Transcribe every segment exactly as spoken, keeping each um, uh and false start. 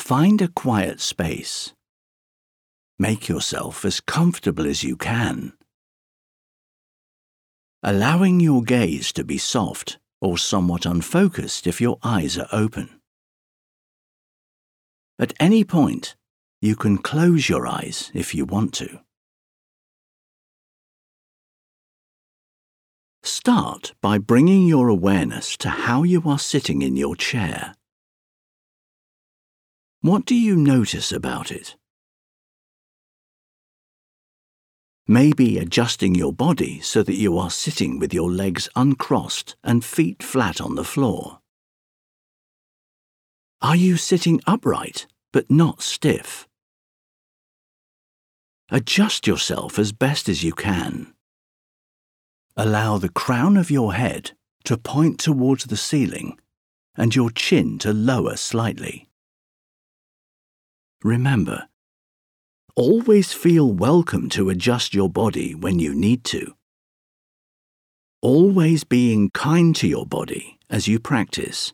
Find a quiet space. Make yourself as comfortable as you can, allowing your gaze to be soft or somewhat unfocused if your eyes are open. At any point, you can close your eyes if you want to. Start by bringing your awareness to how you are sitting in your chair. What do you notice about it? Maybe adjusting your body so that you are sitting with your legs uncrossed and feet flat on the floor. Are you sitting upright but not stiff? Adjust yourself as best as you can. Allow the crown of your head to point towards the ceiling and your chin to lower slightly. Remember, always feel welcome to adjust your body when you need to. Always being kind to your body as you practice.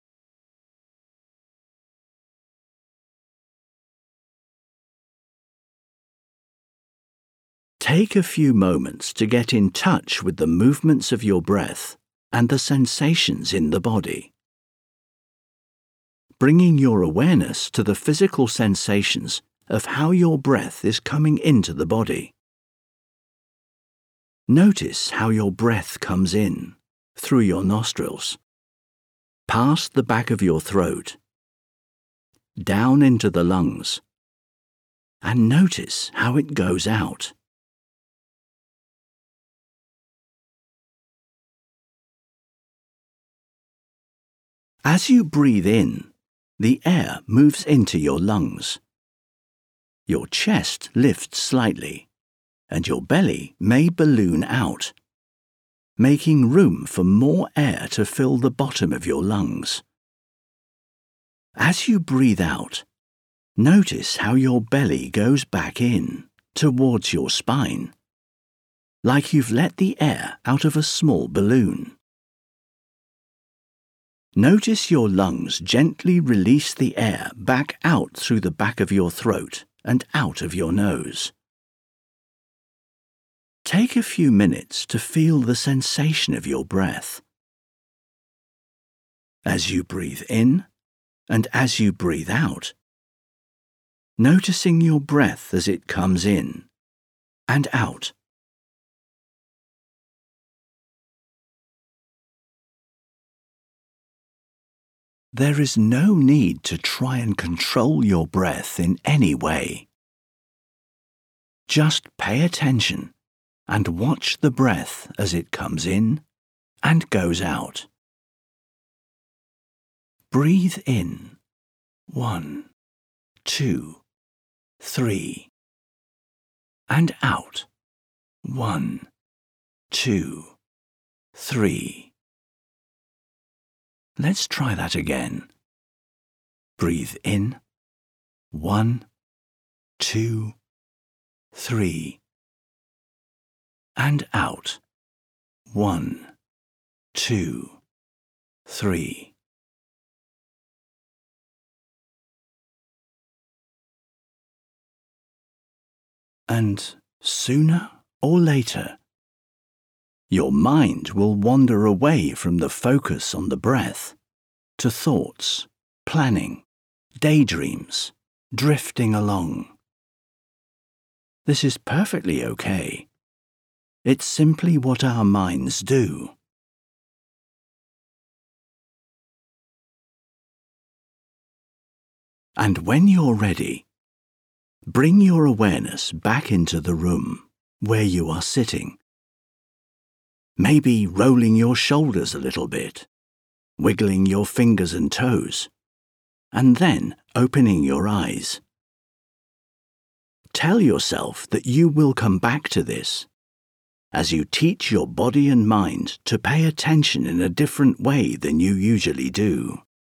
Take a few moments to get in touch with the movements of your breath and the sensations in the body. Bringing your awareness to the physical sensations of how your breath is coming into the body. Notice how your breath comes in through your nostrils, past the back of your throat, down into the lungs, and notice how it goes out. As you breathe in, the air moves into your lungs. Your chest lifts slightly, and your belly may balloon out, making room for more air to fill the bottom of your lungs. As you breathe out, notice how your belly goes back in, towards your spine, like you've let the air out of a small balloon. Notice your lungs gently release the air back out through the back of your throat and out of your nose. Take a few minutes to feel the sensation of your breath. As you breathe in and as you breathe out, noticing your breath as it comes in and out. There is no need to try and control your breath in any way. Just pay attention and watch the breath as it comes in and goes out. Breathe in. One, two, three. And out. One, two, three. Let's try that again. Breathe in. One, two, three. And out. One, two, three. And sooner or later, your mind will wander away from the focus on the breath to thoughts, planning, daydreams, drifting along. This is perfectly okay. It's simply what our minds do. And when you're ready, bring your awareness back into the room where you are sitting. Maybe rolling your shoulders a little bit, wiggling your fingers and toes, and then opening your eyes. Tell yourself that you will come back to this as you teach your body and mind to pay attention in a different way than you usually do.